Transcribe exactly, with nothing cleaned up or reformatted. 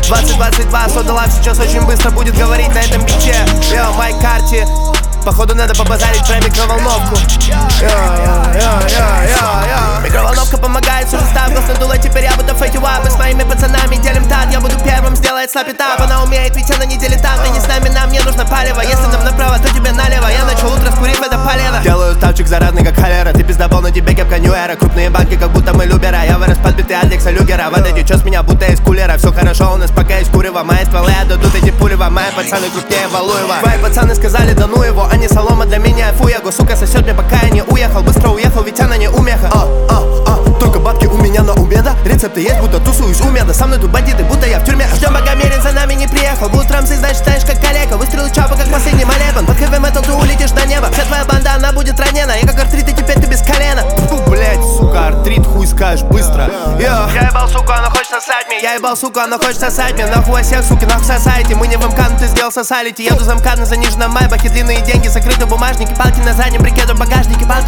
двадцать двадцать два, Soda Life сейчас очень быстро будет говорить на этом биче. Йо, Майк Карти, походу надо побазарить про микроволновку. Йо, йо, йо, йо, йо. Микроволновка помогает, уже став глаз надула, теперь я буду фейк ап. Мы с моими пацанами делим тат, я буду первым сделать слапитап. Она умеет, ведь она не дилетант, и не с нами, нам не нужно палево. Если нам направо, то тебе налево, я начал утро скурить в это полено. Делаю ставчик заразный, как холера, ты пиздобол, на тебе кепка Ньюэра. Крупные банки, как будто мы любера, я вырос подбитый Алекса Люгера. Вода течет с меня, будто из кулера, все хорошо, у нас пока есть курево. Мои стволы отдадут эти пули вам, мои пацаны крупнее Валуева. Твои пацаны сказали, да ну его, а не солома для меня, фуего. Сука сосет мне, пока я не уехал, быстро уехал, ведь она не умеха. А, а, а, только бабки у меня на уме, да? Рецепты есть, будто тусуюсь у меда. Со мной тут бандиты, будто я в тюрьме. Ждем, пока Мерин за нами не приехал. Будут рамсы, значит, знаешь, как коллега. Выстрелы чапа, как последний молебен. Под хэви метал ты улетишь на небо. Вся твоя банда, она будет ранена. Я как артрит, и теперь ты без колена. Фу, блять, сука, артрит, хуй скажешь быстро. Йо. Я ебал, сука, она хочет сосать мне. Я ебал, сука, она хочет сосать мне. Нахуй всех, суки, нахуй сосайте. Мы не в МК, но ты сделал сосалити. Еду за МК на заниженном майбахе. Длинные деньги, закрыты бумажники. Палки на заднем брикетом багажнике.